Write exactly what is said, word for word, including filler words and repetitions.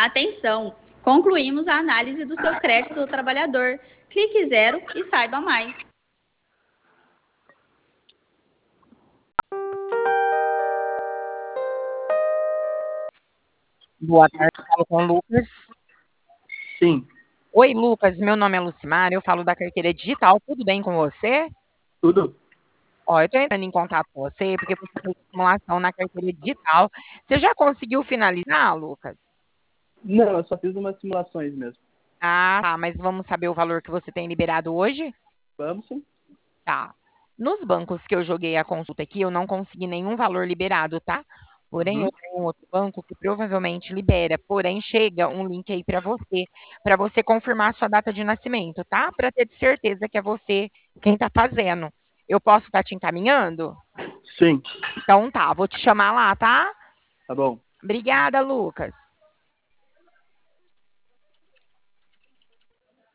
Atenção! Concluímos a análise do seu crédito do trabalhador. Clique zero e saiba mais. Boa tarde, falo com o Lucas. Sim. Oi, Lucas, meu nome é Lucimar, eu falo da carteira digital, tudo bem com você? Tudo? Ó, eu tô entrando em contato com você porque você fez simulação na carteira digital. Você já conseguiu finalizar, Lucas? Não, eu só fiz umas simulações mesmo. Ah, tá, mas vamos saber o valor que você tem liberado hoje? Vamos sim. Tá. Nos bancos que eu joguei a consulta aqui, eu não consegui nenhum valor liberado, tá? Porém, Uhum. eu tenho um outro banco que provavelmente libera. Porém, chega um link aí para você, para você confirmar a sua data de nascimento, tá? Para ter certeza que é você quem tá fazendo. Eu posso estar te encaminhando? Sim. Então tá, vou te chamar lá, tá? Tá bom. Obrigada, Lucas.